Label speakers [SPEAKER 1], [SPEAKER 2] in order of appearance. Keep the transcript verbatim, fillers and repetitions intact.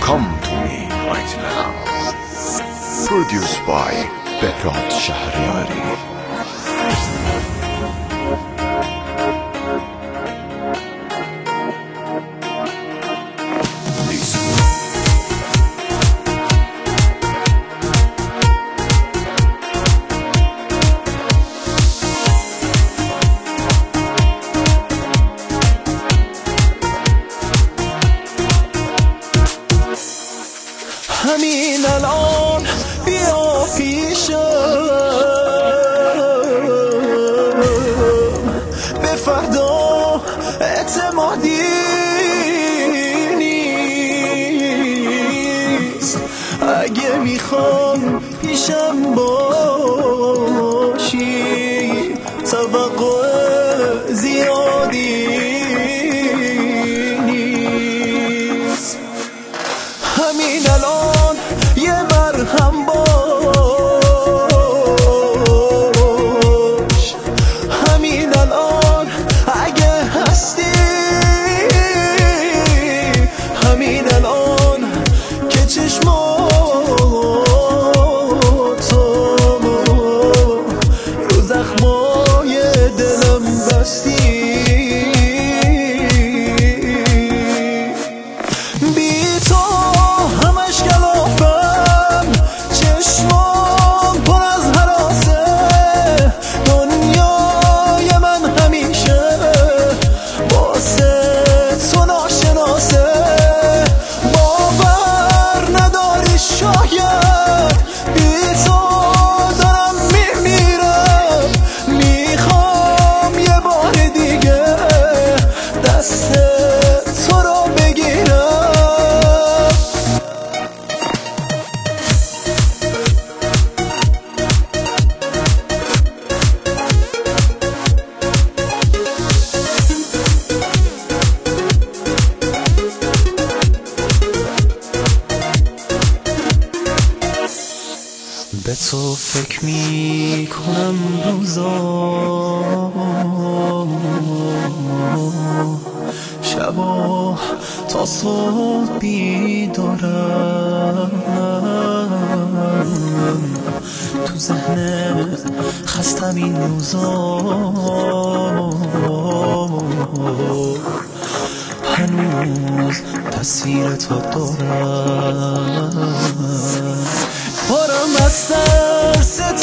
[SPEAKER 1] Come to me right now. Produced by Behrad Shahriyari.
[SPEAKER 2] همین الان بیا پیشم، به فردا اعتمادی نیست. اگه میخوام پیشم باشی توقع زیادی نیست. همین الان یه مرهم باش، همین الان اگه هستی، همین الان که چشماتو رو زخمای دلم بستی. به تو فکر می کنم روزا، شبا تا صبح بیدارم، تو ذهن خستم این روزا، هنوز تصویر تو دارم. پارم از سر